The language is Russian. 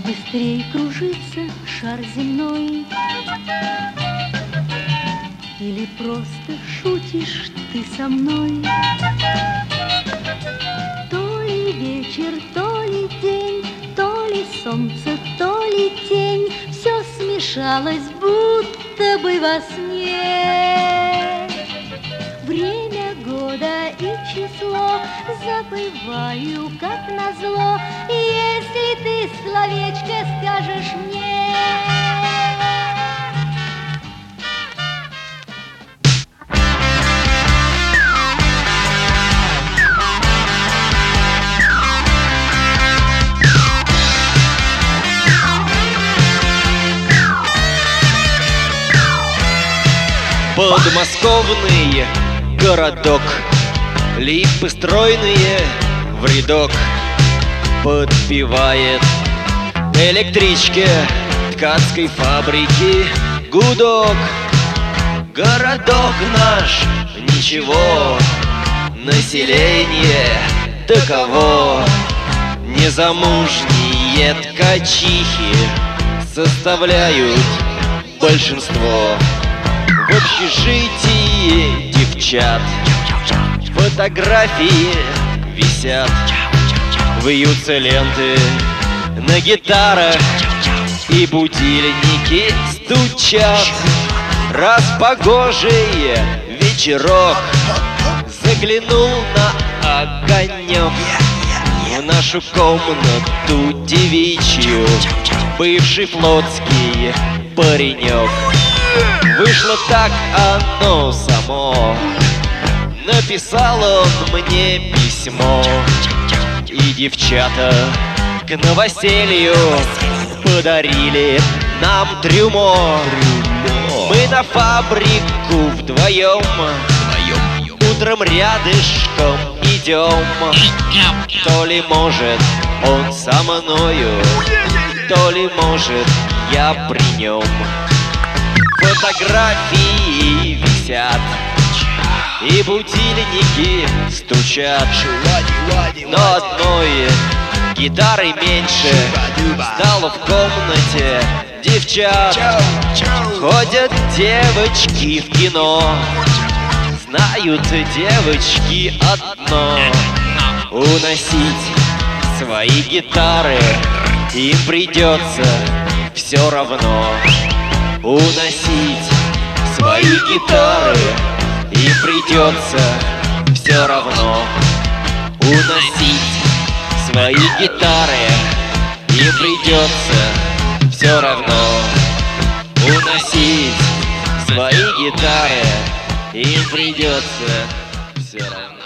быстрей кружится шар земной? Или просто шутишь ты со мной? То ли вечер, то ли день, то ли солнце, то ли тень, все смешалось, будто бы во сне. Время года и число забываю, как назло, если ты словечко скажешь мне. Подмосковный городок, липы стройные в рядок, подпевает электричке ткацкой фабрики гудок. Городок наш ничего, население таково. Незамужние ткачихи составляют большинство. В общежитии девчат фотографии висят, вьются ленты на гитарах и будильники стучат. Раз погожий вечерок заглянул на огонек в нашу комнату девичью бывший флотский паренек. Вышло так оно само, написал он мне письмо. И девчата к новоселью подарили нам трюмо. Мы на фабрику вдвоем утром рядышком идем. То ли может он со мною, то ли может я при нем. Фотографии висят и будильники стучат, но одной гитары меньше стало в комнате девчат. Ходят девочки в кино, знают девочки одно: уносить свои гитары им придется все равно. Уносить свои гитары им придется все равно. Уносить свои гитары им придется все равно. Уносить свои гитары им придется все равно.